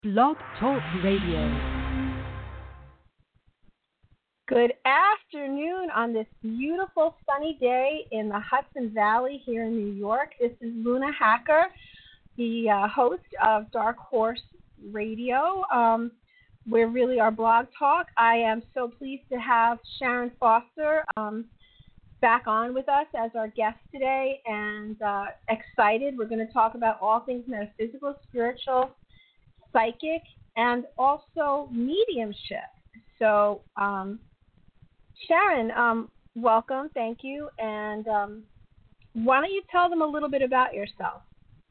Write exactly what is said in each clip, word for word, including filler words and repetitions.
Blog Talk Radio. Good afternoon on this beautiful sunny day in the Hudson Valley here in New York. This is Luna Hacker, the uh, host of Dark Horse Radio. Um, we're really our blog talk. I am so pleased to have Sharon Foster um, back on with us as our guest today, and uh, excited. We're going to talk about all things metaphysical, spiritual, psychic, and also mediumship. So, um, Sharon, um, welcome. Thank you. And um, why don't you tell them a little bit about yourself?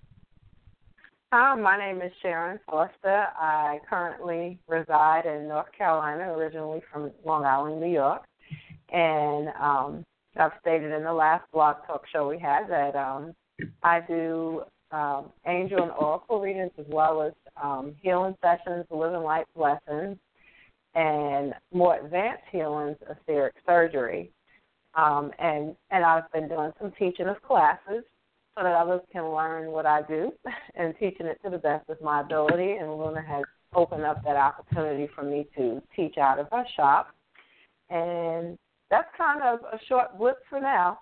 Hi, my name is Sharon Foster. I currently reside in North Carolina, originally from Long Island, New York. And um, I've stated in the last blog talk show we had that um, I do um, angel and oracle readings as well as um, healing sessions, living light lessons, and more advanced healings, etheric surgery. Um, and, and I've been doing some teaching of classes so that others can learn what I do and teaching it to the best of my ability. And Luna has opened up that opportunity for me to teach out of her shop. And that's kind of a short blip for now.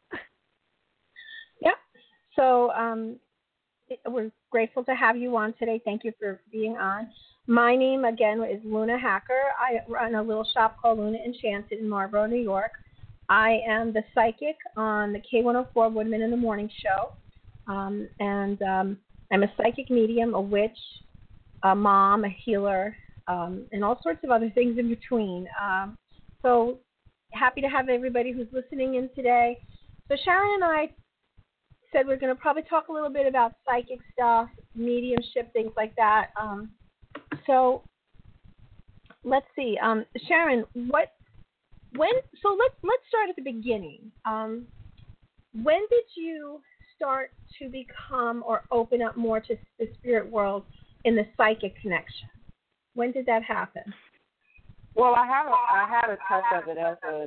Yep. So um, we're grateful to have you on today. Thank you for being on. My name, again, is Luna Hacker. I run a little shop called Luna Enchanted in Marlboro, New York. I am the psychic on the K one oh four Woodman in the Morning show. Um, and um, I'm a psychic medium, a witch, a mom, a healer, um, and all sorts of other things in between. Um, so happy to have everybody who's listening in today. So Sharon and I said we're going to probably talk a little bit about psychic stuff, mediumship, things like that. Um, So let's see, um, Sharon. What, when? So let's let's start at the beginning. Um, when did you start to become or open up more to the spirit world in the psychic connection? When did that happen? Well, I have a, I had a touch of it as a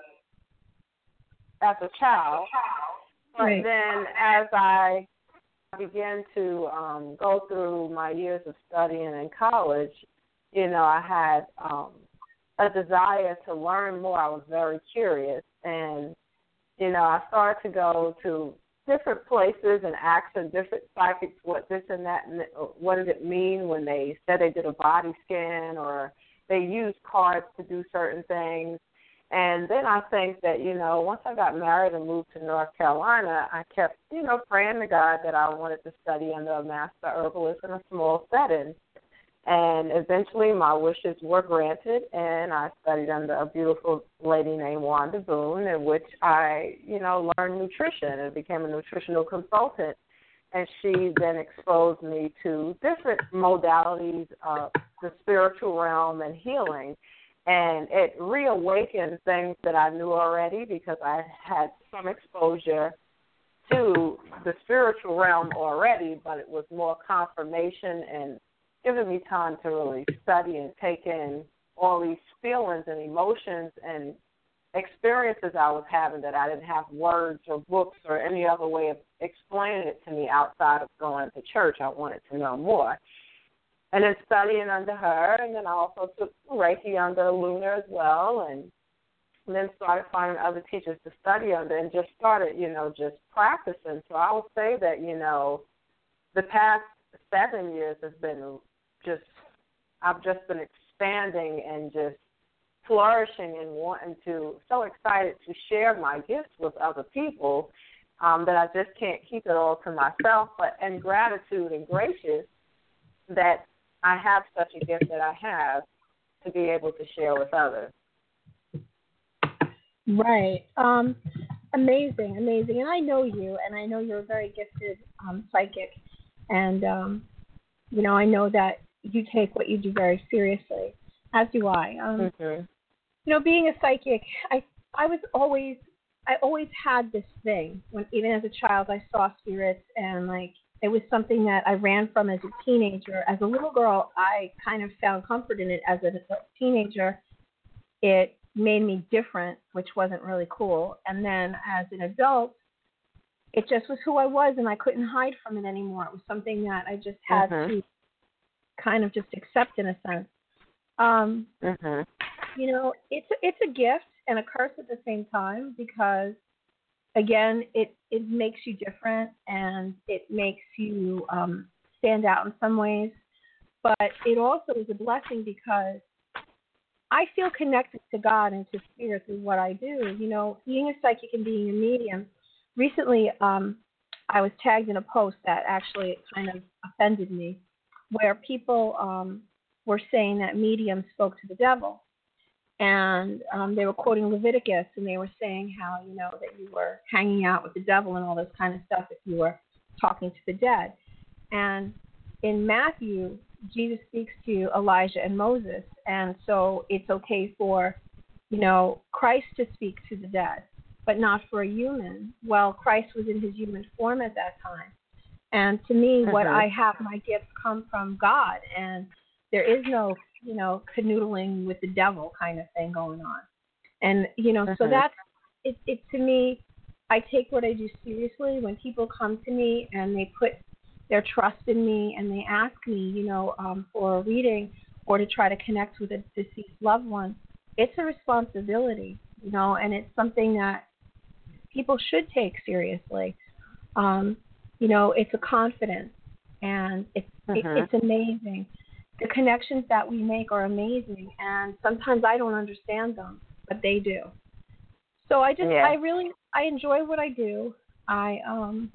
as a child, but Right. then as I began to um, go through my years of studying in college, you know, I had um, a desire to learn more. I was very curious, and you know, I started to go to different places and ask the different psychics what this and that, and what did it mean when they said they did a body scan or they used cards to do certain things. And then I think that, you know, once I got married and moved to North Carolina, I kept, you know, praying to God that I wanted to study under a master herbalist in a small setting. And eventually my wishes were granted, and I studied under a beautiful lady named Wanda Boone, in which I, you know, learned nutrition and became a nutritional consultant. And she then exposed me to different modalities of the spiritual realm and healing. And it reawakened things that I knew already because I had some exposure to the spiritual realm already, but it was more confirmation and giving me time to really study and take in all these feelings and emotions and experiences I was having that I didn't have words or books or any other way of explaining it to me outside of going to church. I wanted to know more. And then studying under her, and then I also took Reiki under Luna as well, and then started finding other teachers to study under and just started, you know, just practicing. So I would say that, you know, the past seven years has been just, I've just been expanding and just flourishing and wanting to, so excited to share my gifts with other people um, that I just can't keep it all to myself, but in gratitude and gracious that I have such a gift that I have to be able to share with others. Right. Um, amazing, amazing. And I know you, and I know you're a very gifted um, psychic. And, um, you know, I know that you take what you do very seriously, as do I. Um, mm-hmm. You know, being a psychic, I I was always, I always had this thing. When even as a child, I saw spirits, and, like, it was something that I ran from as a teenager. As a little girl, I kind of found comfort in it. As a teenager, it made me different, which wasn't really cool. And then as an adult, it just was who I was, and I couldn't hide from it anymore. It was something that I just had mm-hmm. to kind of just accept in a sense. Um, mm-hmm. you know, it's it's a gift and a curse at the same time because, again, it it makes you different and it makes you um, stand out in some ways. But it also is a blessing because I feel connected to God and to spirit through what I do. You know, being a psychic and being a medium. Recently, um, I was tagged in a post that actually kind of offended me, where people um, were saying that mediums spoke to the devil. And um, they were quoting Leviticus, and they were saying how, you know, that you were hanging out with the devil and all this kind of stuff if you were talking to the dead. And in Matthew, Jesus speaks to Elijah and Moses, and so it's okay for, you know, Christ to speak to the dead, but not for a human. Well, Christ was in his human form at that time. And to me, mm-hmm. what I have, my gifts come from God, and there is no, you know, canoodling with the devil kind of thing going on. And, you know, mm-hmm. so that's, it, it to me, I take what I do seriously. When people come to me and they put their trust in me and they ask me, you know, um, for a reading or to try to connect with a deceased loved one, it's a responsibility, you know, and it's something that people should take seriously. Um, you know, it's a confidence, and it's mm-hmm. it, it's amazing. The connections that we make are amazing, and sometimes I don't understand them, but they do. So I just, yeah. I really, I enjoy what I do. I um,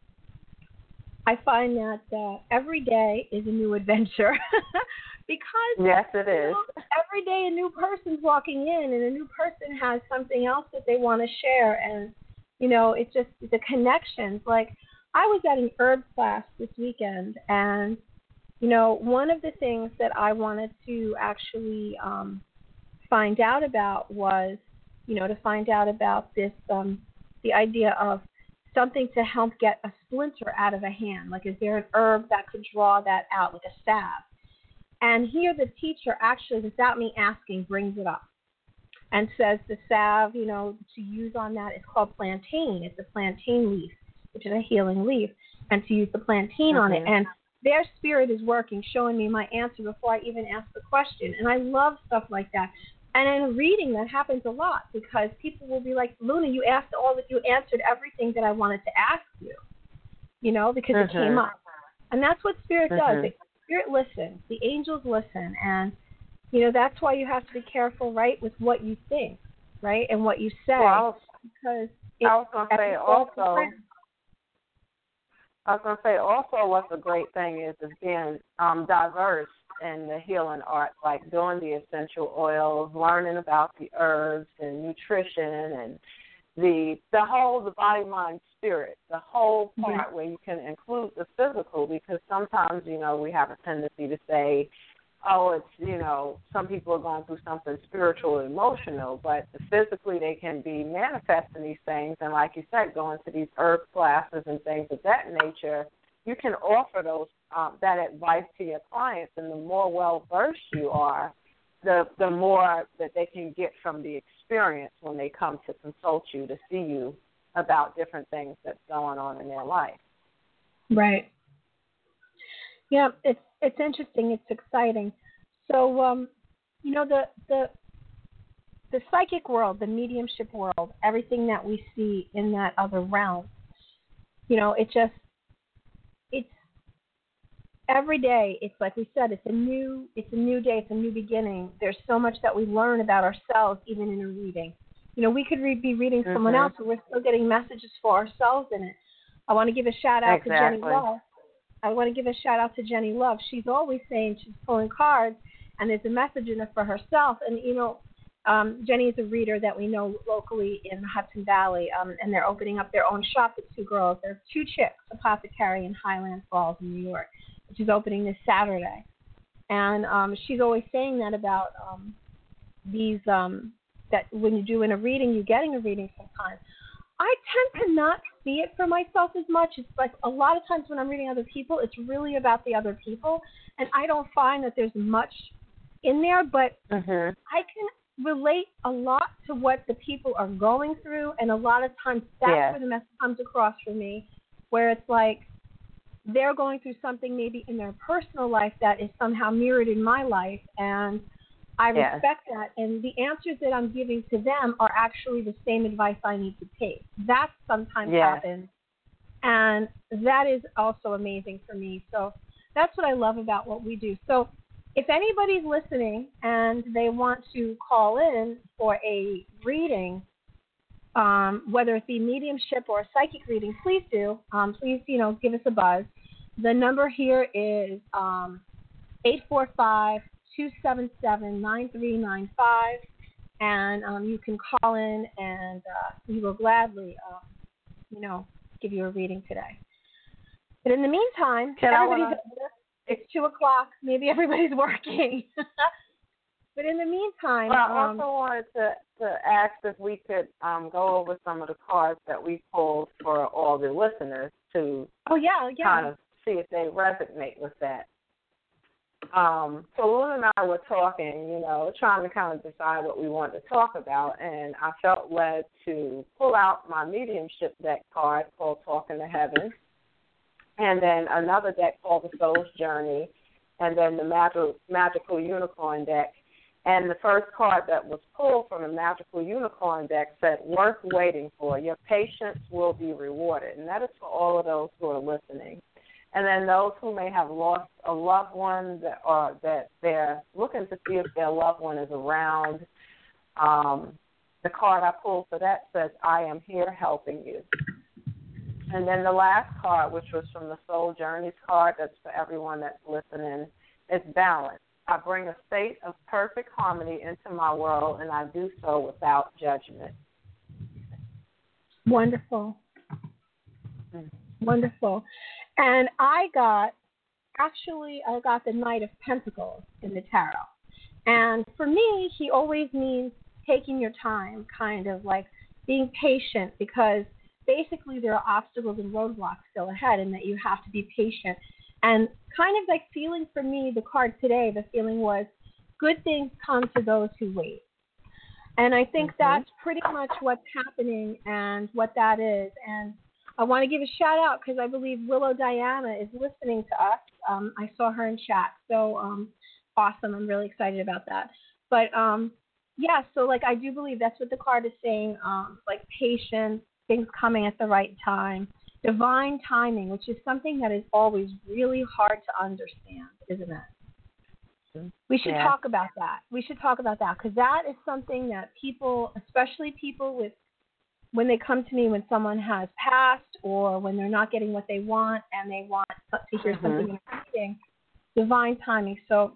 I find that uh, every day is a new adventure because yes, it is. You know, every day a new person's walking in, and a new person has something else that they want to share, and you know, it's just the connections. Like I was at an herb class this weekend, and you know, one of the things that I wanted to actually um, find out about was, you know, to find out about this, um, the idea of something to help get a splinter out of a hand. Like, is there an herb that could draw that out, like a salve? And here the teacher actually, without me asking, brings it up and says the salve, you know, to use on that is called plantain. It's a plantain leaf, which is a healing leaf, and to use the plantain mm-hmm. on it. And their spirit is working, showing me my answer before I even ask the question. And I love stuff like that. And in a reading, that happens a lot because people will be like, Luna, you asked all that, you answered everything that I wanted to ask you, you know, because mm-hmm. it came up. And that's what spirit mm-hmm. does. Spirit listens. The angels listen. And, you know, that's why you have to be careful, right, with what you think, right, and what you say. Well, because I was going to say also, I was going to say also what's a great thing is, is being um, diverse in the healing arts, like doing the essential oils, learning about the herbs and nutrition and the the whole, the body, mind, spirit, the whole part mm-hmm. where you can include the physical, because sometimes, you know, we have a tendency to say, oh, it's, you know, some people are going through something spiritual or emotional, but physically they can be manifesting these things. And like you said, going to these herb classes and things of that nature, you can offer those um, that advice to your clients. And the more well-versed you are, the, the more that they can get from the experience when they come to consult you, to see you about different things that's going on in their life. Right. Yeah, it's it's interesting. It's exciting. So, um, you know, the, the the psychic world, the mediumship world, everything that we see in that other realm, you know, it just, it's every day. It's like we said, it's a new, it's a new day. It's a new beginning. There's so much that we learn about ourselves, even in a reading. You know, we could re- be reading mm-hmm. someone else, and we're still getting messages for ourselves in it. I want to give a shout out exactly. to Jenny Love. I want to give a shout out to Jenny Love. She's always saying she's pulling cards, and there's a message in it for herself. And, you know, um, Jenny is a reader that we know locally in the Hudson Valley, um, and they're opening up their own shop with two girls. They're two chicks, Apothecary in Highland Falls in New York, which is opening this Saturday. And um, she's always saying that about um, these, um, that when you do in a reading, you're getting a reading sometimes. I tend to not see it for myself as much. It's like a lot of times when I'm reading other people, it's really about the other people, and I don't find that there's much in there, but mm-hmm. I can relate a lot to what the people are going through, and a lot of times that's yeah. where the message comes across for me, where it's like, they're going through something maybe in their personal life that is somehow mirrored in my life, and I yes. respect that. And the answers that I'm giving to them are actually the same advice I need to take. That sometimes yes. happens, and that is also amazing for me. So that's what I love about what we do. So if anybody's listening and they want to call in for a reading, um, whether it be mediumship or a psychic reading, please do. Um, please, you know, give us a buzz. The number here is um, eight four five, two seven seven, nine three nine five, and um, you can call in, and uh, we will gladly, uh, you know, give you a reading today. But in the meantime, Can everybody's wanna... at work. It's two o'clock. Maybe everybody's working. But in the meantime, well, I um, also wanted to, to ask if we could um, go over some of the cards that we pulled for all the listeners to oh yeah, yeah. kind of see if they resonate with that. Um, so Luna and I were talking, you know, trying to kind of decide what we wanted to talk about, and I felt led to pull out my mediumship deck card called Talking to Heaven, and then another deck called The Soul's Journey, and then the Magical, Magical Unicorn deck. And the first card that was pulled from the Magical Unicorn deck said, worth waiting for. Your patience will be rewarded. And that is for all of those who are listening. And then those who may have lost a loved one that, or that they're looking to see if their loved one is around. Um, the card I pulled for that says, I am here helping you. And then the last card, which was from the Soul Journeys card, that's for everyone that's listening, is balance. I bring a state of perfect harmony into my world, and I do so without judgment. Wonderful. Mm-hmm. Wonderful. And I got, actually, I got the Knight of Pentacles in the tarot. And for me, he always means taking your time, kind of like being patient, because basically there are obstacles and roadblocks still ahead, and that you have to be patient. And kind of like feeling for me, the card today, the feeling was, good things come to those who wait. And I think mm-hmm. that's pretty much what's happening and what that is. And I want to give a shout out because I believe Willow Diana is listening to us. Um, I saw her in chat. So um, awesome. I'm really excited about that. But um, yeah, so like I do believe that's what the card is saying, um, like patience, things coming at the right time. Divine timing, which is something that is always really hard to understand, isn't it? We should yeah. talk about that. We should talk about that because that is something that people, especially people with, when they come to me when someone has passed or when they're not getting what they want and they want to hear mm-hmm. something in a reading, divine timing. So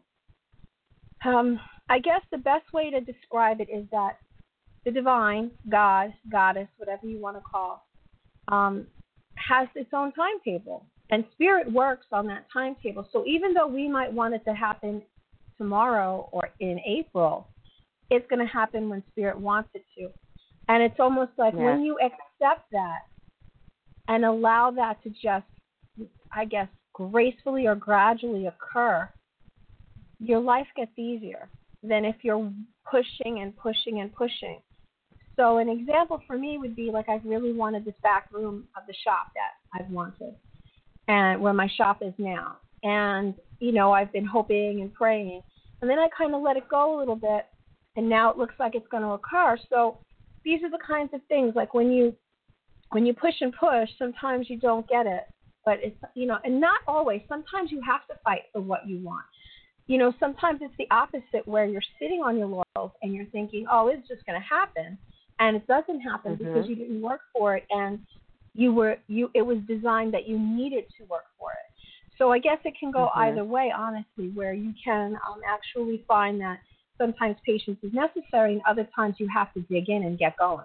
um, I guess the best way to describe it is that the divine, God, goddess, whatever you want to call, um, has its own timetable, and spirit works on that timetable. So even though we might want it to happen tomorrow or in April, it's going to happen when spirit wants it to. And it's almost like yeah. when you accept that and allow that to just, I guess, gracefully or gradually occur, your life gets easier than if you're pushing and pushing and pushing. So an example for me would be like I've really wanted this back room of the shop that I've wanted, and where my shop is now. And, you know, I've been hoping and praying. And then I kind of let it go a little bit, and now it looks like it's going to occur. So these are the kinds of things, like when you when you push and push, sometimes you don't get it. But it's, you know, and not always. Sometimes you have to fight for what you want. You know, sometimes it's the opposite where you're sitting on your laurels and you're thinking, oh, it's just going to happen. And it doesn't happen mm-hmm. because you didn't work for it, and you were you. It was designed that you needed to work for it. So I guess it can go mm-hmm. either way, honestly, where you can um, actually find that sometimes patience is necessary, and other times you have to dig in and get going.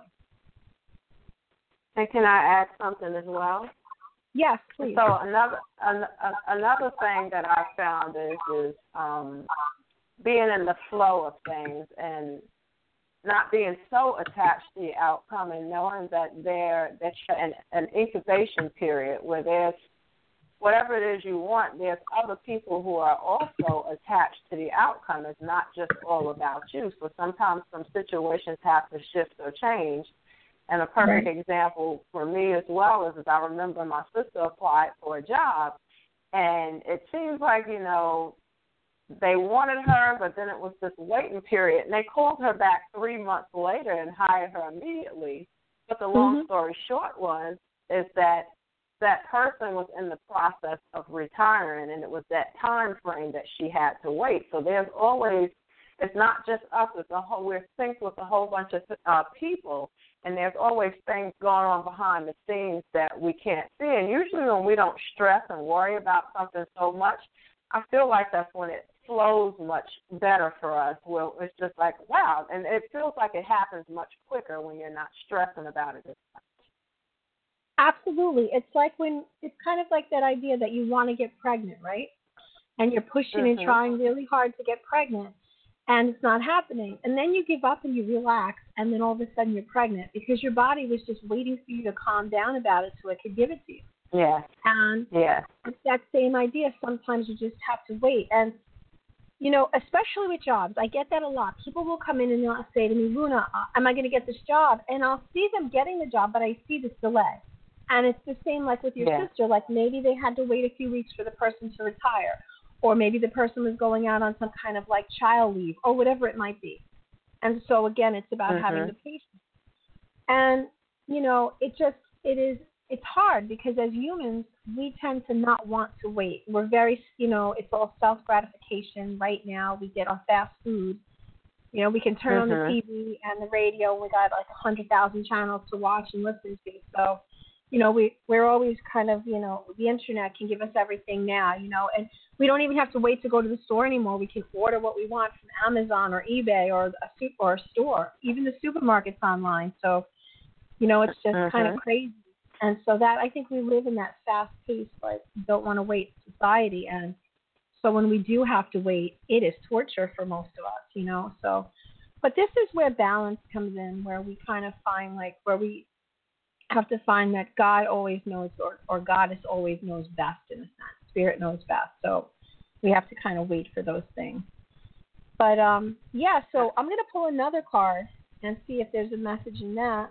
And can I add something as well? Yes, please. So another an, another thing that I found is is um, being in the flow of things and not being so attached to the outcome, and knowing that there that's an, an incubation period where there's whatever it is you want, there's other people who are also attached to the outcome. It's not just all about you. So sometimes some situations have to shift or change. And a perfect right. example for me as well is, is I remember my sister applied for a job, And it seems like, you know, they wanted her, but then it was this waiting period. And they called her back three months later and hired her immediately. But the long mm-hmm. story short was, is that that person was in the process of retiring, and it was that time frame that she had to wait. So there's always, it's not just us, it's a whole, we're synced with a whole bunch of uh, people, and there's always things going on behind the scenes that we can't see. And usually when we don't stress and worry about something so much, I feel like that's when it flows much better for us. Well, it's just like, wow, and it feels like it happens much quicker when you're not stressing about it as much. Absolutely. It's like when, it's kind of like that idea that you want to get pregnant, right? And you're pushing mm-hmm. and trying really hard to get pregnant, and it's not happening. And then you give up and you relax, and then all of a sudden you're pregnant because your body was just waiting for you to calm down about it so it could give it to you. Yeah. And yeah. it's that same idea. Sometimes you just have to wait. And, you know, especially with jobs, I get that a lot. People will come in and they'll say to me, Luna, am I going to get this job? And I'll see them getting the job, but I see this delay. And it's the same like with your yeah. sister. Like maybe they had to wait a few weeks for the person to retire. Or maybe the person was going out on some kind of like child leave or whatever it might be. And so, again, it's about mm-hmm. having the patience. And, you know, it just, it is, it's hard because as humans, we tend to not want to wait. We're very, you know, it's all self-gratification right now. We get our fast food. You know, we can turn mm-hmm. on the T V and the radio, and we got like one hundred thousand channels to watch and listen to. So, you know, we, we're always kind of, you know, the internet can give us everything now, you know, and we don't even have to wait to go to the store anymore. We can order what we want from Amazon or eBay or a, or a store, even the supermarket's online. So, you know, it's just mm-hmm. kind of crazy. And so that, I think we live in that fast-paced, like, don't want to wait society. And so when we do have to wait, it is torture for most of us, you know. So, but this is where balance comes in, where we kind of find, like, where we have to find that God always knows, or, or Goddess always knows best in a sense. Spirit knows best. So we have to kind of wait for those things. But, um, yeah, so I'm going to pull another card and see if there's a message in that.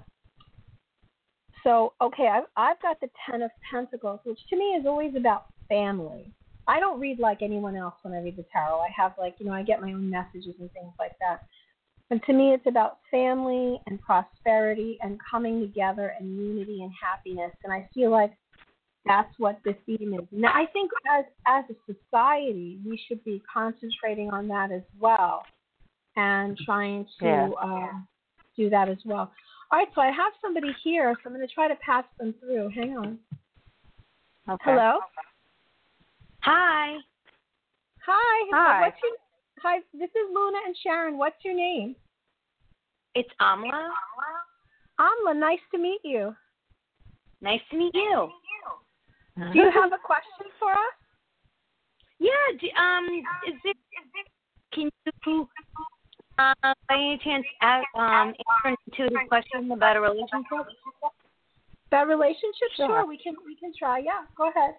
So, okay, I've, I've got the Ten of Pentacles, which to me is always about family. I don't read like anyone else when I read the tarot. I have like, you know, I get my own messages and things like that. And to me, it's about family and prosperity and coming together and unity and happiness. And I feel like that's what the theme is. Now, I think as, as a society, we should be concentrating on that as well and trying to yeah. um, do that as well. All right, so I have somebody here, so I'm going to try to pass them through. Hang on. Okay. Hello? Hi. Hi. Hi. What's your, hi, this is Luna and Sharon. What's your name? It's Amla. Amla, nice to meet you. Nice to meet you. Do you have a question for us? Yeah. Do, um. Is it? Can you, uh, by any chance, ask, um, answer to the question about a relationship? About relationships? Sure. Sure. We can. We can try. Yeah. Go ahead.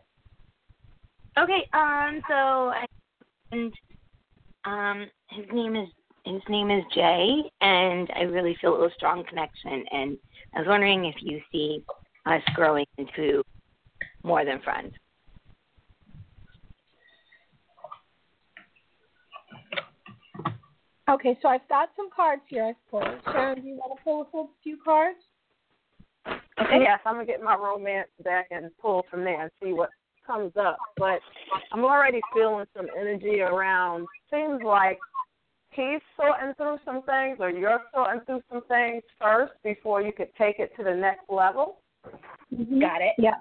Okay. Um. So, and um, his name is his name is Jay, and I really feel a strong connection. And I was wondering if you see us growing into more than friends. Okay, so I've got some cards here I've pulled. Sharon, do you want to pull a full few cards? Okay. Yes, I'm going to get my romance deck and pull from there and see what comes up. But I'm already feeling some energy around, seems like he's sorting through some things or you're sorting through some things first before you could take it to the next level. Mm-hmm. Got it. Yeah.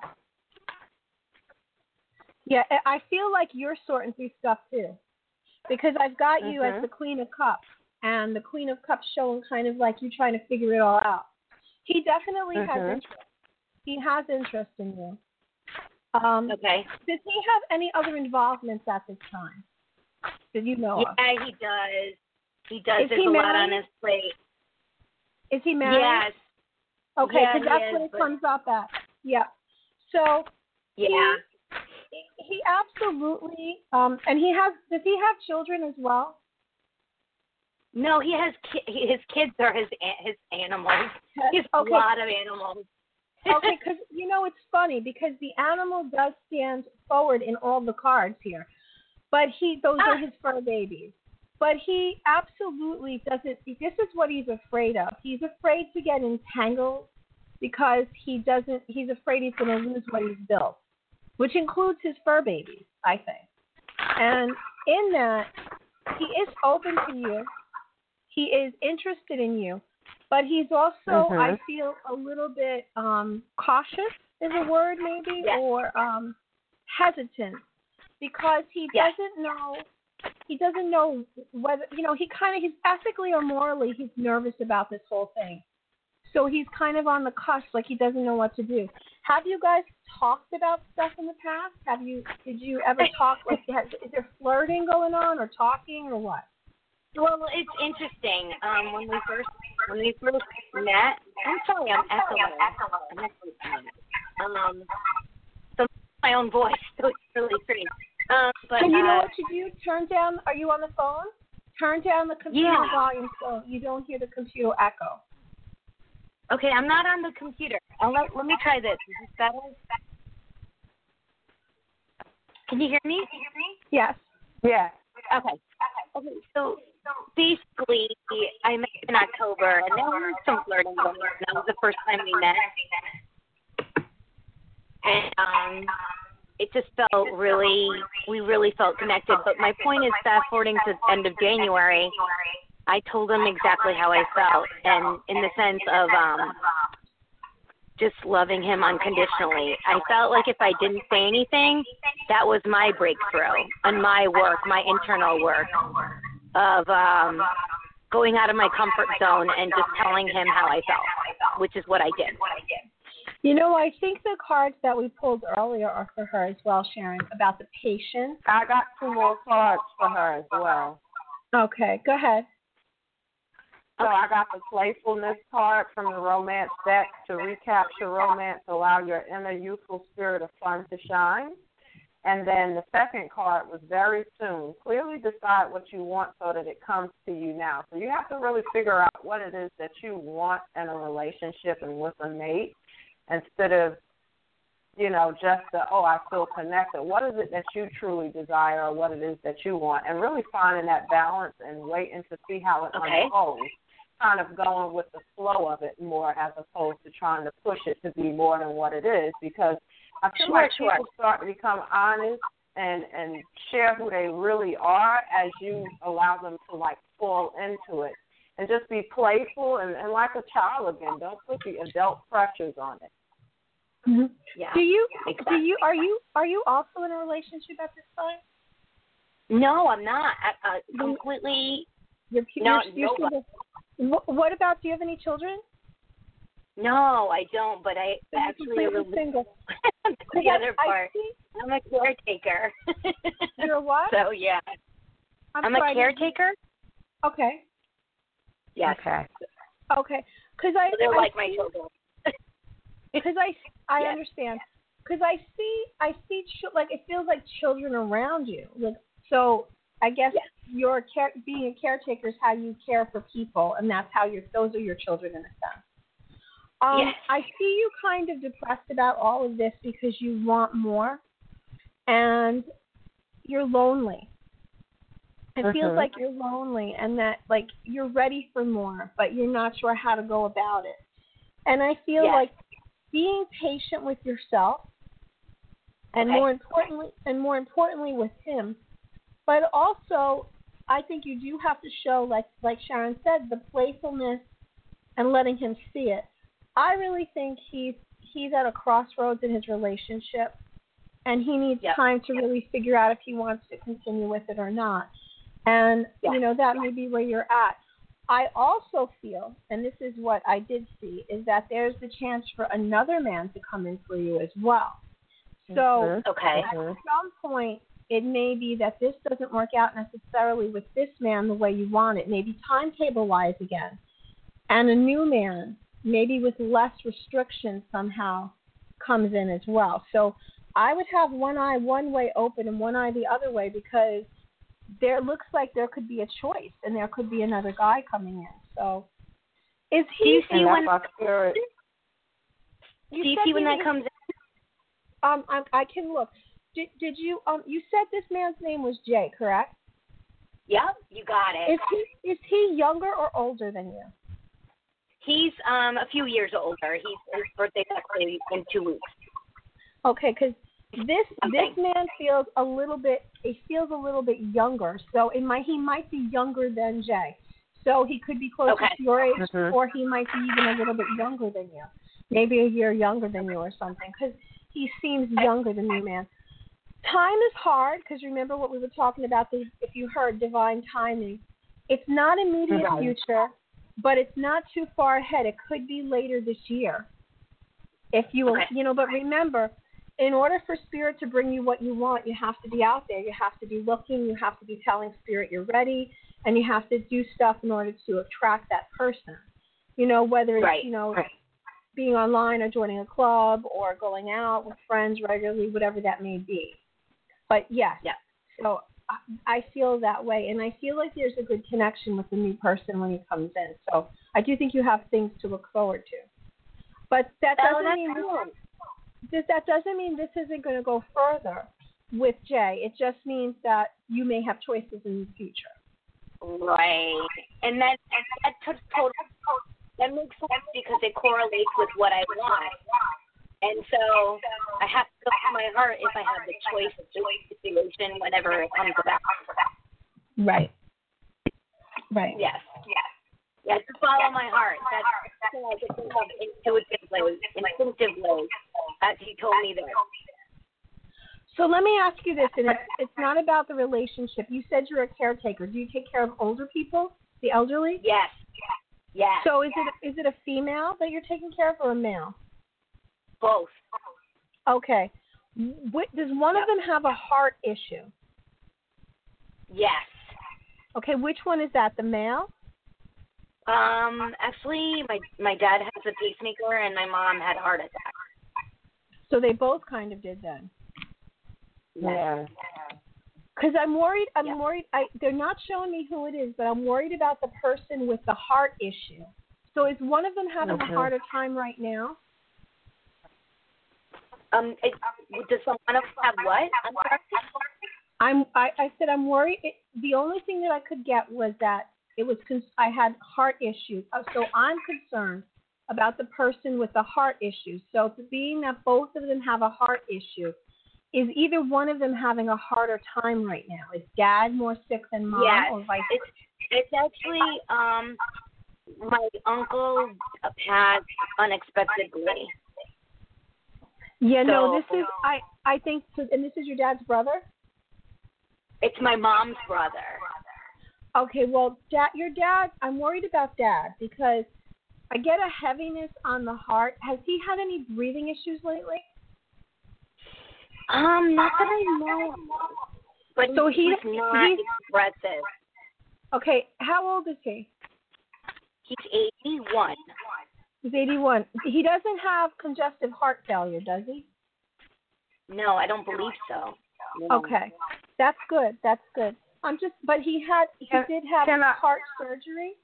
Yeah, I feel like you're sorting through stuff too. Because I've got you mm-hmm. as the Queen of Cups, and the Queen of Cups showing kind of like you trying to figure it all out. He definitely mm-hmm. has interest. He has interest in you. Um, okay. Does he have any other involvements at this time that you know yeah, of? Yeah, he does. He does. Is There's he a married? lot on his plate. Is he married? Yes. Okay, yeah, because that's is, what it but... comes up at. Yeah. So yeah. He, he absolutely, um, and he has, does he have children as well? No, he has, ki- his kids are his his animals. He has Okay. a lot of animals. Okay, because, you know, it's funny because the animal does stand forward in all the cards here. But he, those ah. are his fur babies. But he absolutely doesn't, this is what he's afraid of. He's afraid to get entangled because he doesn't, he's afraid he's going to lose what he's built, which includes his fur babies, I think. And in that, he is open to you. He is interested in you. But he's also, mm-hmm. I feel, a little bit um, cautious is a word maybe, yes. or um, hesitant because he yes. doesn't know, he doesn't know whether, you know, he kind of, he's ethically or morally, he's nervous about this whole thing. So he's kind of on the cusp, like he doesn't know what to do. Have you guys talked about stuff in the past? Have you, did you ever talk, like, has, is there flirting going on or talking or what? Well, it's interesting. Um, when we first when we first met, I'm sorry, I'm echoing. I'm echoing. Um, so my own voice, so it's really strange. Um, but and you know uh, what you do? Turn down. Are you on the phone? Turn down the computer yeah. volume so you don't hear the computer echo. Okay, I'm not on the computer. I'll let let me try this. Is this better? Can you hear me? Can you hear me? Yes. Yeah. Okay. Okay. So. Basically, I met in October, and there was some flirting going on. That was the first time we met. And um, it just felt really, we really felt connected. But my point is, fast forwarding to the end of January, I told him exactly how I felt, and in the sense of um, just loving him unconditionally. I felt like if I didn't say anything, that was my breakthrough and my work, my internal work. Of um, going out of my comfort zone and just telling him how I felt, which is what I did. You know, I think the cards that we pulled earlier are for her as well, Sharon, about the patience. I got two more cards for her as well. Okay, go ahead. So I got the playfulness card from the romance deck to recapture romance, allow your inner youthful spirit of fun to shine. And then the second card was very soon. Clearly decide what you want so that it comes to you now. So you have to really figure out what it is that you want in a relationship and with a mate instead of, you know, just the, oh, I feel connected. What is it that you truly desire or what it is that you want? And really finding that balance and waiting to see how it okay. unfolds. Kind of going with the flow of it more as opposed to trying to push it to be more than what it is, because I feel sure, like sure. people start to become honest and, and share who they really are as you allow them to, like, fall into it. And just be playful and, and like a child again. Don't put the adult pressures on it. Mm-hmm. Yeah. Do you, exactly. do you, are you, are you also in a relationship at this time? No, I'm not. I, uh, completely. You're, you're, not, you're no, what, what about, do you have any children? No, I don't, but I so actually a single. the other I, part. I see, I'm a caretaker. You're a what? So, yeah. I'm, I'm sorry, a caretaker. Okay. Yes. Okay. Okay. Because I, They're I like see, my children. Because I, I yes. understand. Because I see, I see, ch- like, it feels like children around you. Like, so I guess yes. your care, being a caretaker is how you care for people, and that's how you're, those are your children in a sense. Um, yes. I see you kind of depressed about all of this because you want more, and you're lonely. It mm-hmm. feels like you're lonely and that, like, you're ready for more, but you're not sure how to go about it. And I feel yes. like being patient with yourself, and okay. more importantly, and more importantly with him, but also I think you do have to show, like like Sharon said, the playfulness and letting him see it. I really think he's he's at a crossroads in his relationship, and he needs yep. time to really figure out if he wants to continue with it or not. And, yep. you know, that may be where you're at. I also feel, and this is what I did see, is that there's the chance for another man to come in for you as well. So mm-hmm. okay. at some point, it may be that this doesn't work out necessarily with this man the way you want it, maybe timetable-wise again, and a new man, maybe with less restrictions somehow, comes in as well. So I would have one eye one way open and one eye the other way, because there looks like there could be a choice and there could be another guy coming in. So is he? Do you see and when? that's our spirit. You Do you said see when he that was- comes in? Um, I, I can look. Did, did you? Um, you said this man's name was Jay, correct? Yep, you got it. Is he is he younger or older than you? He's um a few years older. He's his birthday's actually in two weeks. Okay, because this Okay. this man feels a little bit. He feels a little bit younger. So it might he might be younger than Jay. So he could be closer Okay. to your age, Mhm. or he might be even a little bit younger than you. Maybe a year younger than you or something. Because he seems younger than you, man. Time is hard because remember what we were talking about. The, if you heard divine timing, it's not immediate Right. future, but it's not too far ahead. It could be later this year. If you, Okay. you know, but remember, in order for Spirit to bring you what you want, you have to be out there. You have to be looking. You have to be telling Spirit you're ready, and you have to do stuff in order to attract that person. You know, whether it's, Right. you know, Right. being online or joining a club or going out with friends regularly, whatever that may be. But yes, Yeah. so I, I feel that way, and I feel like there's a good connection with the new person when he comes in. So I do think you have things to look forward to. But that Oh, doesn't that's mean cool. this, this, that doesn't mean this isn't going to go further with Jay. It just means that you may have choices in the future. Right. And that and that t- totally that makes sense because it correlates with what I want. And so I have to go to my heart if I have the choice of the situation whenever it comes about. Right. Right. Yes. Yes. Yes, to follow my heart. That's something I could think of intuitively, instinctively, as you told me there. So let me ask you this, and it's, it's not about the relationship. You said you're a caretaker. Do you take care of older people, the elderly? Yes. Yes. So is it is it a female that you're taking care of or a male? Both. Okay. Wh- does one of them have a heart issue? Yes. Okay, which one is that, the male? Um, actually, my my dad has a pacemaker, and my mom had a heart attack. So they both kind of did then. Yeah. Because I'm worried. I'm Yeah. worried. I they're not showing me who it is, but I'm worried about the person with the heart issue. So is one of them having Okay. a harder time right now? Um, it, does someone else have what? I'm sorry. I'm. I, I said I'm worried. It, the only thing that I could get was that it was. Cons- I had heart issues. Uh, So I'm concerned about the person with the heart issue. So being that both of them have a heart issue, is either one of them having a harder time right now? Is dad more sick than mom, Yes, or vice it's it's actually um my uncle passed unexpectedly. Yeah, no. So- This is. I. I think. So, and this is your dad's brother. It's my mom's brother. Okay, well, dad, your dad, I'm worried about dad because I get a heaviness on the heart. Has he had any breathing issues lately? Um, not that I know. But So he's he- not he's- expressive. Okay, how old is he? He's eighty-one. He's eighty-one. He doesn't have congestive heart failure, does he? No, I don't believe so. No. Okay, that's good. That's good. I'm just, but he had, he Can- did have can I- heart surgery.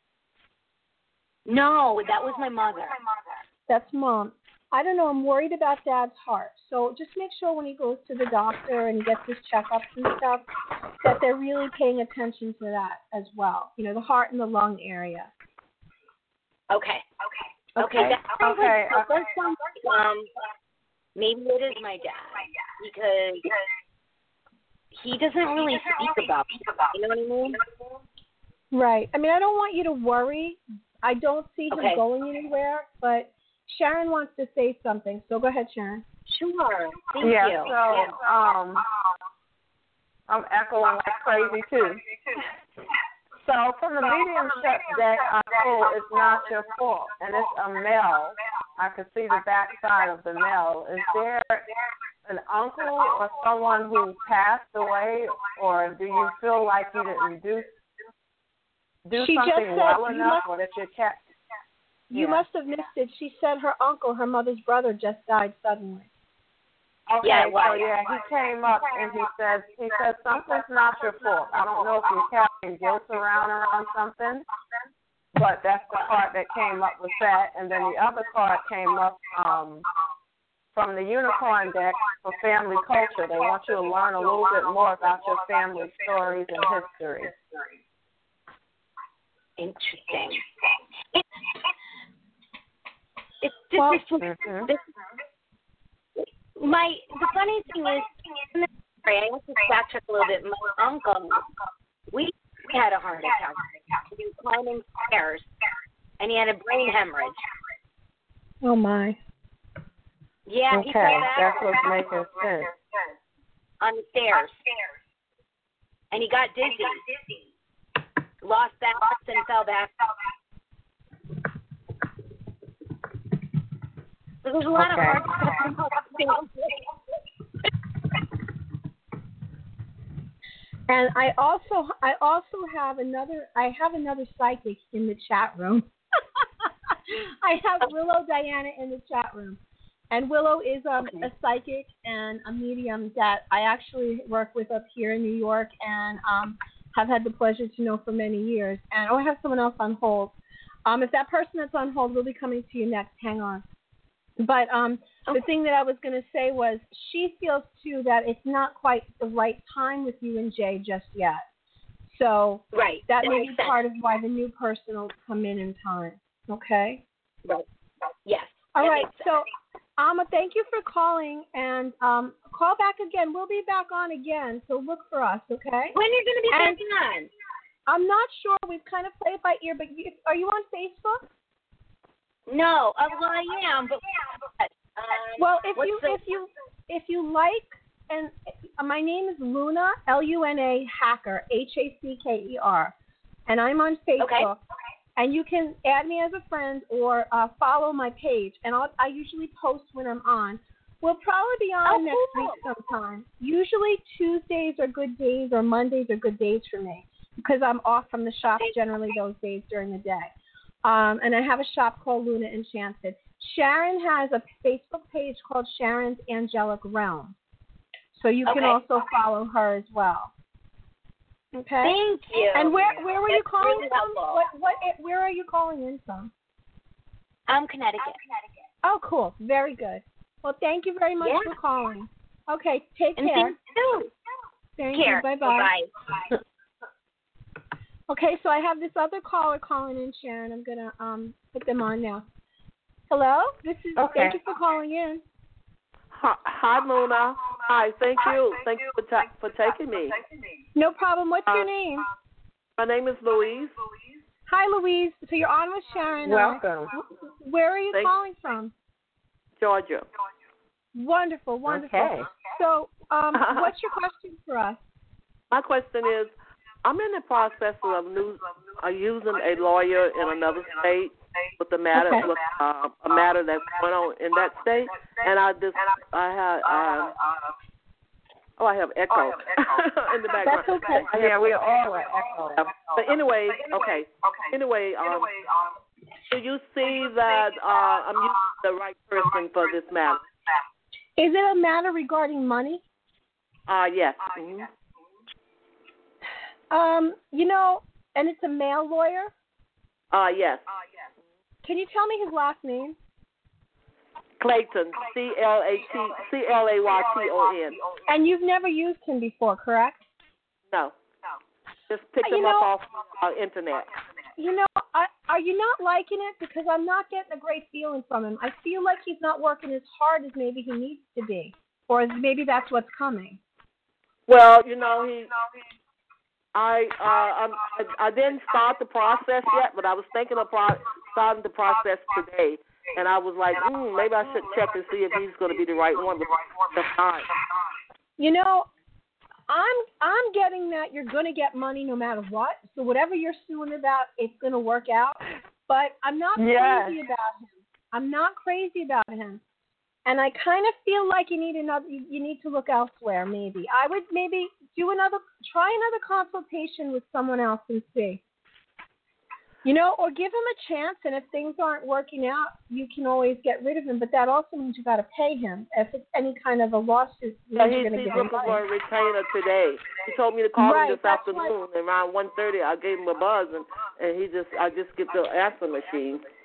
No, that was my mother. That's mom. I don't know. I'm worried about dad's heart. So just make sure when he goes to the doctor and he gets his checkups and stuff, that they're really paying attention to that as well. You know, the heart and the lung area. Okay. Okay. Okay. That sounds Okay, like, that okay. sounds like, um, maybe it is my dad because he doesn't really speak about it. You know what I mean? Right. I mean, I don't want you to worry. I don't see him Okay. going anywhere, but Sharon wants to say something. So go ahead, Sharon. Sure. Thank Yeah, you. so um I'm echoing like crazy too. So from the mediumship that I pull, it's not your fault, and it's a male. I can see the back side of the male. Is there an uncle or someone who passed away, or do you feel like you didn't do do She just something said well you enough, must- or that your cat? You Yeah. must have missed it. She said her uncle, her mother's brother, just died suddenly. Okay, Yeah, so well, yeah, he came up and he said he said something's not your fault. I don't know if you're carrying guilt around around something, but that's the part that came up with that. And then the other part came up. Um, from the Unicorn Deck for Family Culture. They want you to learn a little bit more about your family stories and history. Interesting. It's, it's just Well, this, mm-hmm. this, my the funny thing is, in the story, I have to backtrack a little bit. My uncle, we had a heart attack. He was climbing stairs, and he had a brain hemorrhage. Oh my. Yeah, okay, he fell back that's what's making sense. on the stairs, and he got dizzy, lost balance, and fell back. There was a lot Okay. of hard stuff. And I also I also have another I have another psychic in the chat room. I have Willow Diana in the chat room. And Willow is um, Okay. a psychic and a medium that I actually work with up here in New York and um, have had the pleasure to know for many years. And oh, I have someone else on hold. Um, if that person that's on hold will be coming to you next, hang on. But um, Okay. the thing that I was going to say was she feels, too, that it's not quite the right time with you and Jay just yet. So Right. that That may makes be sense. part of why the new person will come in in time. Okay? Right. Yes. All that right. makes sense. So, Alma, thank you for calling. And um, call back again. We'll be back on again. So look for us, okay? When are you going to be And- back on? I'm not sure. We've kind of played it by ear, but you, are you on Facebook? No. Uh, well, I am, but um, Well, if what's you the- if you if you like, and uh, my name is Luna, L U N A Hacker, H A C K E R, and I'm on Facebook. Okay. And you can add me as a friend or uh, follow my page, and I'll, I usually post when I'm on. We'll probably be on Oh, next cool. week sometime. Usually Tuesdays are good days, or Mondays are good days for me because I'm off from the shop generally those days during the day. Um, and I have a shop called Luna Enchanted. Sharon has a Facebook page called Sharon's Angelic Realm, so you can Okay. also follow her as well. Okay. Thank you. And where where were you That's calling really from? helpful. What what where are you calling in from? I'm Connecticut. Oh, cool. Very good. Well, thank you very much Yeah. for calling. Okay, take And care. thanks too. Thank Care. you. Bye bye. Bye. Okay, so I have this other caller calling in, Sharon. I'm gonna um put them on now. Hello. This is. Okay. Thank you for calling in. Hi, hi, Luna. Hi, thank you. Thank you for ta- for taking me. No problem. What's your Uh, name? My name is Louise. Hi, Louise. So you're on with Sharon. now. Welcome. Where are you Thank- calling from? Georgia. Wonderful, wonderful. Okay. So, um, what's your question for us? My question is, I'm in the process of new, uh, using a lawyer in another state with the matter Okay. with uh, a matter that's going on in that state, and I just I have uh, oh I have echo in the background. That's okay. I have- Yeah, we all are echoing. But anyway, okay. Anyway, um, do you see that uh, I'm using the right person for this matter? Is it a matter regarding money? Uh, yes. Mhm. Um, you know, and it's a male lawyer. Uh, yes. Can you tell me his last name? Clayton, C L A T C L A Y T O N. And you've never used him before, correct? No. Just picked You him know- up off uh, internet. You know, I, are you not liking it? Because I'm not getting a great feeling from him. I feel like he's not working as hard as maybe he needs to be, or maybe that's what's coming. Well, you know, he. I uh I'm, I I didn't start the process yet, but I was thinking of pro- starting the process today, and I was like, mm, maybe I should check and see if he's going to be the right one. But that's not. You know, I'm I'm getting that you're going to get money no matter what. So whatever you're suing about, it's going to work out. But I'm not Yes. crazy about him. I'm not crazy about him. And I kind of feel like you need another. You you need to look elsewhere. Maybe I would maybe do another, try another consultation with someone else and see. You know, or give him a chance. And if things aren't working out, you can always get rid of him. But that also means you got to pay him. If it's any kind of a lawsuit, Yeah, you're he's, going to he's give him looking money. for a retainer today. He told me to call Right, him this that's afternoon around one thirty. I gave him a buzz, and, and he just I just get the answer machine.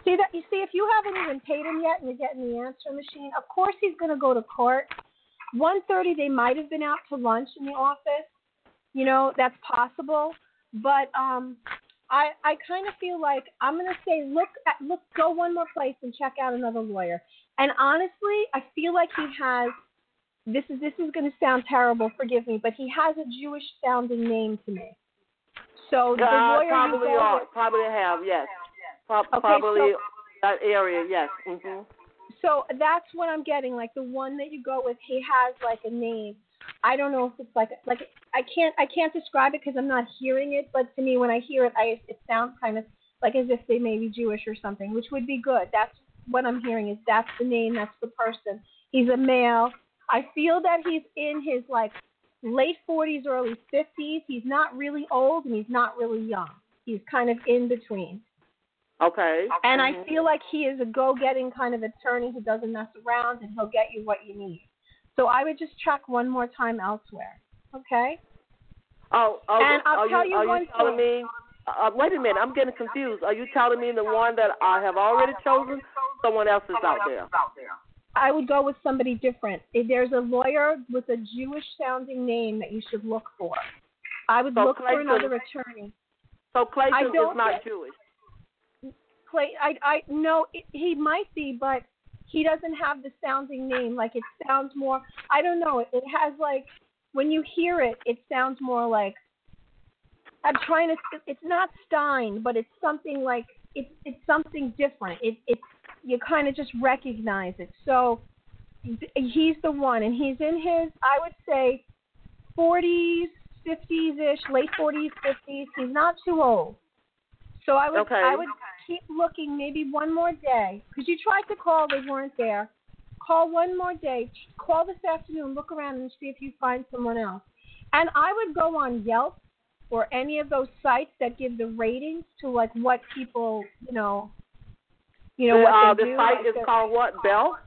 See that? You see, if you haven't even paid him yet and you're getting the answer machine, of course he's going to go to court. one thirty, they might have been out to lunch in the office. You know, that's possible. But um, I I kind of feel like I'm going to say, look, at, look, go one more place and check out another lawyer. And honestly, I feel like he has. This is this is going to sound terrible. Forgive me, but he has a Jewish sounding name to me. So the uh, lawyer probably you go are, with, probably have, yes. Pro- okay, probably so, that area, yes. Mm-hmm. So that's what I'm getting. Like the one that you go with, he has like a name. I don't know if it's like like I can't I can't describe it because I'm not hearing it. But to me, when I hear it, I it sounds kind of like as if they may be Jewish or something, which would be good. That's what I'm hearing is that's the name, that's the person. He's a male. I feel that he's in his like late forties, early fifties. He's not really old and he's not really young. He's kind of in between. Okay. And mm-hmm. I feel like he is a go-getting kind of attorney who doesn't mess around and he'll get you what you need. So I would just check one more time elsewhere. Okay? Oh, oh and I'll are tell you, you are one you telling thing. me? Uh, wait a minute, I'm getting confused. Are you telling me the one that I have already chosen? Someone else is out there. I would go with somebody different. If there's a lawyer with a Jewish-sounding name that you should look for. I would so look Clayton, for another attorney. So Clayton is not get, Jewish. Clay, I, I no, it, he might be, but he doesn't have the sounding name. Like it sounds more. I don't know. It, it has like when you hear it, it sounds more like. I'm trying to. It's not Stein, but it's something like it's it's something different. It it you kind of just recognize it. So he's the one, and he's in his I would say forties, fifties ish, late forties, fifties. He's not too old. So I would okay. I would keep looking maybe one more day because you tried to call, they weren't there. Call one more day. Call this afternoon. Look around and see if you find someone else. And I would go on Yelp or any of those sites that give the ratings to like what people, you know, you know the, what uh, they the do. site like is called what? Bell?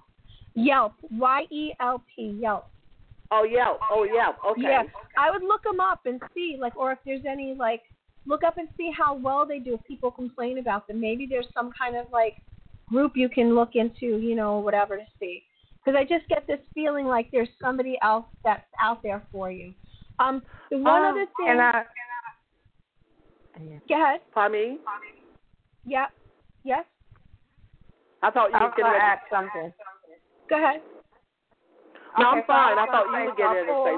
Yelp. Y E L P. Yelp. Oh Yelp. Oh Yelp. Okay. Yes, I would look them up and see, like, or if there's any like. Look up and see how well they do if people complain about them. Maybe there's some kind of, like, group you can look into, you know, whatever to see. Because I just get this feeling like there's somebody else that's out there for you. Um, the one um, other thing. And I, go ahead. Pardon me? Yeah. Yes? I thought you I were was getting going to ready. ask something. Go ahead. No, Okay, I'm fine. so I thought you were getting ready to say.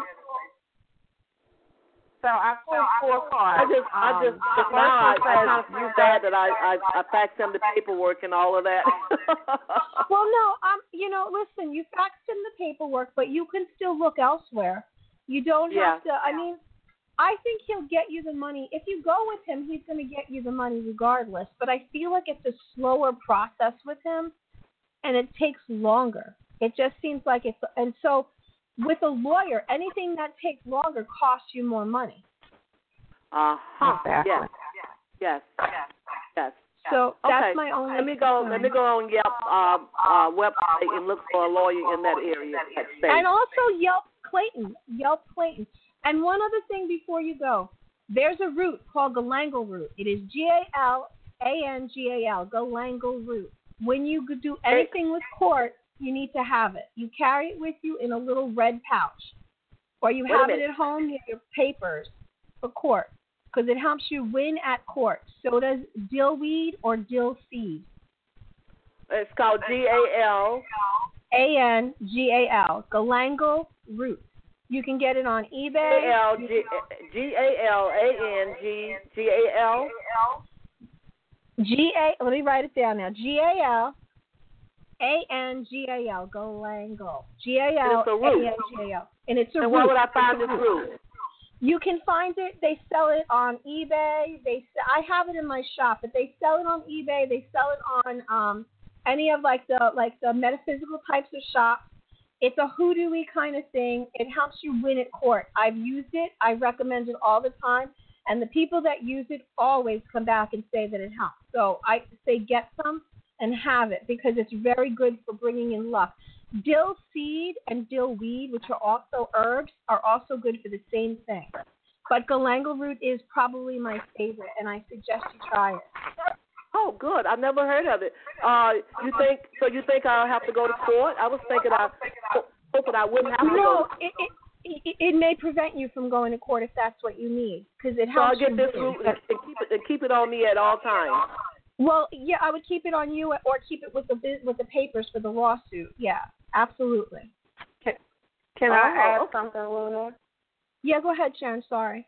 So I pulled four I cards. just, I Um, just, the just now I, first I one kind of says feel bad that I, I, I faxed him the paperwork and all of that. Well, no, um, you know, listen, you faxed him the paperwork, but you can still look elsewhere. You don't Yeah. have to, I mean, I think he'll get you the money. If you go with him, he's going to get you the money regardless. But I feel like it's a slower process with him, and it takes longer. It just seems like it's, and so with a lawyer, anything that takes longer costs you more money. Uh-huh. Exactly. Yes. Yes. Yes. So that's Okay. my only. Let me go. concern. Let me go on Yelp uh, uh, website and look for a lawyer in that area. That state. And also Yelp Clayton. Yelp Clayton. And one other thing before you go, there's a route called Galangal route. It is G A L A N G A L, Galangal route. When you do anything with court, you need to have it. You carry it with you in a little red pouch. Or you Wait a have it minute. at home, you have your papers for court. Because it helps you win at court. So does dill weed or dill seed. It's called G A L A N G A L, Galangal root. You can get it on eBay. G A L G A L A N G G A L G A. Let me write it down now. G A L A N G A L, Galangal. G A L A N G A L. And it's a root. And where would I find this root? You can find it. They sell it on eBay. They I have it in my shop, but they sell it on eBay. They sell it on um, any of like the like the metaphysical types of shops. It's a hoodoo-y kind of thing. It helps you win at court. I've used it. I recommend it all the time. And the people that use it always come back and say that it helps. So I say get some and have it because it's very good for bringing in luck. Dill seed and dill weed, which are also herbs, are also good for the same thing. But galangal root is probably my favorite, and I suggest you try it. Oh, good. I've never heard of it. Uh, you think so? You think I'll have to go to court? I was thinking I hoping I wouldn't have to no, go. it, it it it may prevent you from going to court if that's what you need, because it So I'll helps. get you this do. route and, and keep it and keep it on me at all times. Well, yeah, I would keep it on you, or keep it with the biz- with the papers for the lawsuit. Yeah, absolutely. Can, can Oh, I add okay. something, Luna? Yeah, go ahead, Sharon. Sorry.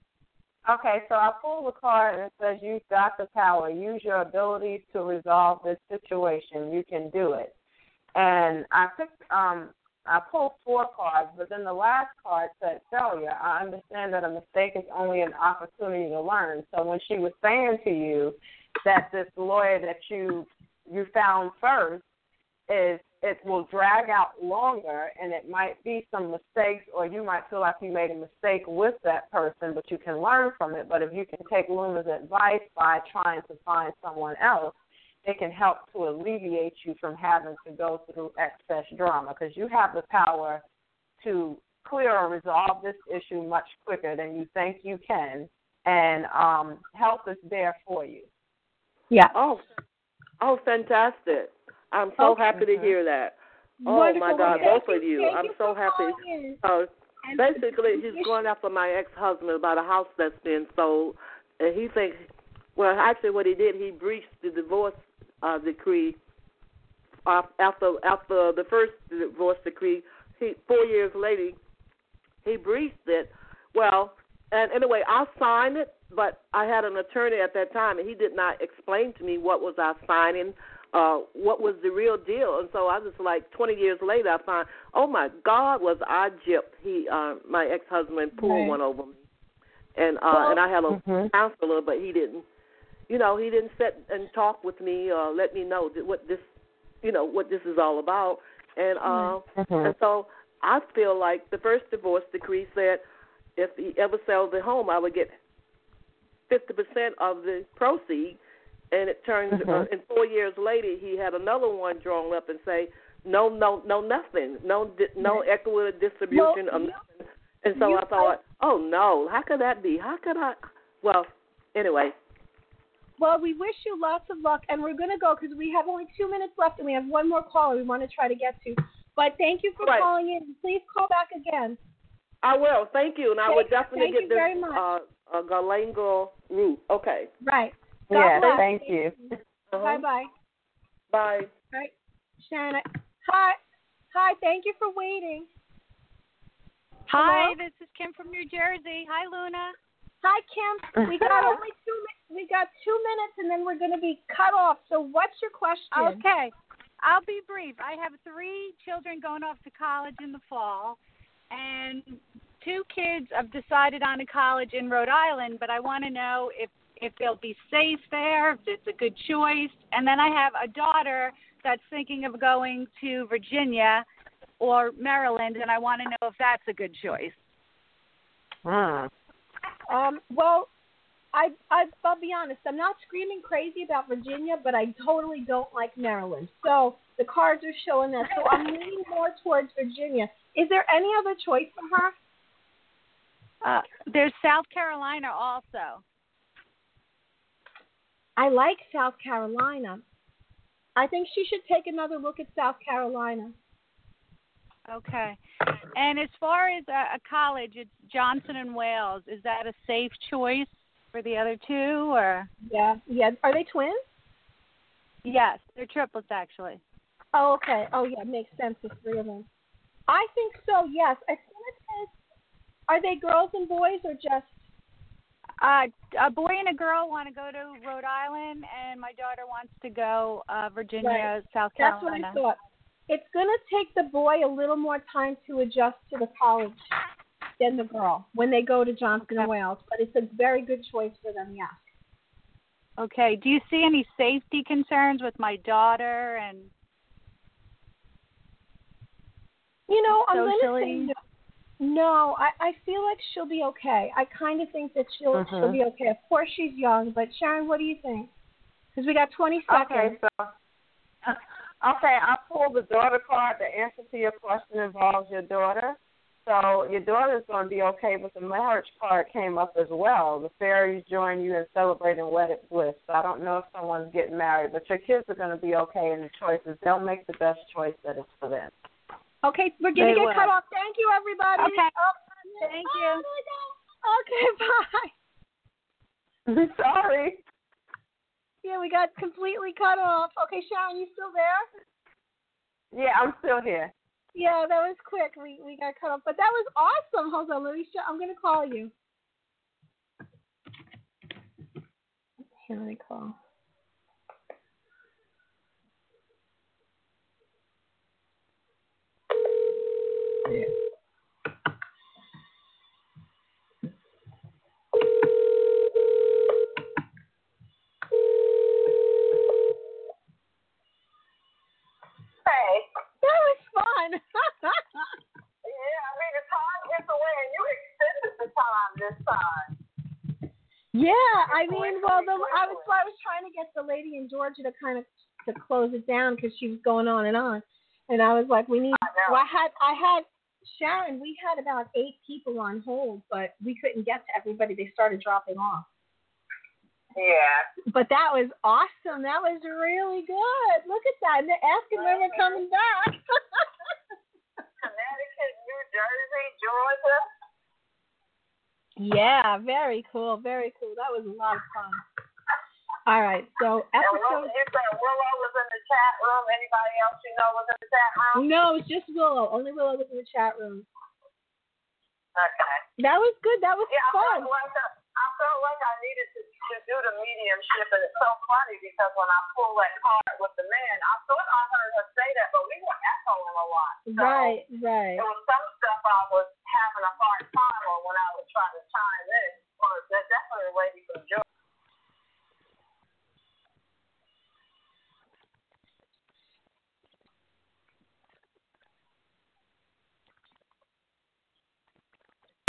Okay, so I pull the card and it says use Doctor Power. Use your abilities to resolve this situation. You can do it. And I picked, um, I pulled four cards, but then the last card said failure. I understand that a mistake is only an opportunity to learn. So when she was saying to you that this lawyer that you you found first is it will drag out longer, and it might be some mistakes, or you might feel like you made a mistake with that person, but you can learn from it. But if you can take Luna's advice by trying to find someone else, it can help to alleviate you from having to go through excess drama, because you have the power to clear or resolve this issue much quicker than you think you can, and um, help is there for you. Yeah. Oh, oh, fantastic! I'm so Okay. happy to hear that. Oh Wonderful. my God, Thank both of you! Thank I'm you so for happy. calling in. Uh, And basically, you he's should- going after my ex-husband about a house that's been sold, and he thinks, well, actually, what he did, he breached the divorce uh, decree uh, after after the first divorce decree. He four years later, he breached it. Well, and anyway, I signed it, but I had an attorney at that time, and he did not explain to me what was I signing. Uh, what was the real deal? And so I was like, twenty years later, I found, oh my God, was I gypped? He, uh, my ex-husband, pulled Right. one over me, and uh, Well, and I had a mhm. counselor, but he didn't, you know, he didn't sit and talk with me or let me know that what this, you know, what this is all about, and uh, Mhm. and so I feel like the first divorce decree said if he ever sells the home, I would get fifty percent of the proceeds. And it turns, Mhm. uh, and four years later, he had another one drawn up and say, no, no, no, nothing, no, di- no equitable distribution Well, of nothing. And so you- I thought, oh no, how could that be? How could I? Well, anyway. Well, we wish you lots of luck, and we're going to go because we have only two minutes left, and we have one more caller we want to try to get to. But thank you for Right. calling in. Please call back again. I will. Thank you, and I Thank- would definitely thank get you this very much. uh, uh, Galangal root. Okay. Right. God Yes, bless. thank you. Uh-huh. Bye-bye. Bye. All right. Shannon. Hi. Hi. Thank you for waiting. Hi, Hello? this is Kim from New Jersey. Hi, Luna. Hi, Kim. We got only two mi- We got two minutes, and then we're going to be cut off. So what's your question? Okay, I'll be brief. I have three children going off to college in the fall, and two kids have decided on a college in Rhode Island, but I want to know if, if they'll be safe there, if it's a good choice. And then I have a daughter that's thinking of going to Virginia or Maryland, and I want to know if that's a good choice. Hmm. Um, well, I, I, I'll be honest. I'm not screaming crazy about Virginia, but I totally don't like Maryland. So the cards are showing that. So I'm leaning more towards Virginia. Is there any other choice for her? Uh, there's South Carolina also. I like South Carolina. I think she should take another look at South Carolina. Okay. And as far as a, a college, it's Johnson and Wales. Is that a safe choice for the other two, or? Yeah, yeah. Are they twins? Yes, they're triplets actually. Oh, okay. Oh, yeah, makes sense. The three of them. I think so. Yes. I think it says. Are they girls and boys or just? Uh, a boy and a girl want to go to Rhode Island, and my daughter wants to go uh, Virginia, Right. South That's Carolina. what I thought. It's going to take the boy a little more time to adjust to the college than the girl when they go to Johnson and Wales, but it's a very good choice for them, yes. Okay. Do you see any safety concerns with my daughter and? You know, I'm going to Socially? say no. No, I, I feel like she'll be okay. I kind of think that she'll Mhm. she'll be okay. Of course, she's young, but Sharon, what do you think? Because we got twenty seconds. Okay, so okay, I pulled the daughter card. The answer to your question involves your daughter. So your daughter's going to be okay, but the marriage part came up as well. The fairies join you in celebrating wedded bliss. So I don't know if someone's getting married, but your kids are going to be okay in the choices. They'll make the best choice that is for them. Okay, we're going to They get will. cut off. Thank you, everybody. Okay. Oh, Thank oh, you. Okay, bye. I'm sorry. Yeah, we got completely cut off. Okay, Sharon, you still there? Yeah, I'm still here. Yeah, that was quick. We we got cut off, but that was awesome. Hold on, let me show. I'm gonna call you. Here, let me call. Yeah. Hey. That was fun. Yeah, I mean, the time gets away, and you extended the time this time. Yeah, I mean, well, the, I was I was trying to get the lady in Georgia to kind of to close it down because she was going on and on, and I was like, we need. I know. Well, I had I had Sharon. We had about eight people on hold, but we couldn't get to everybody. They started dropping off. Yeah. But that was awesome. That was really good. Look at that. And they're asking when we're coming back. Connecticut, New Jersey, Georgia. Yeah, very cool. Very cool. That was a lot of fun. All right. So And Will, episode. you said Willow was in the chat room. Anybody else you know was in the chat room? No, it's just Willow. Only Willow was in the chat room. Okay. That was good. That was Yeah, I fun. felt like I, I felt like I needed to, to do the mediumship, and it's so funny because when I pulled that card with the man, I thought I heard her say that, but we were echoing a lot. So Right, right. There was some stuff I was having a hard time on when I would try to chime in. Well, there's definitely a lady from Georgia.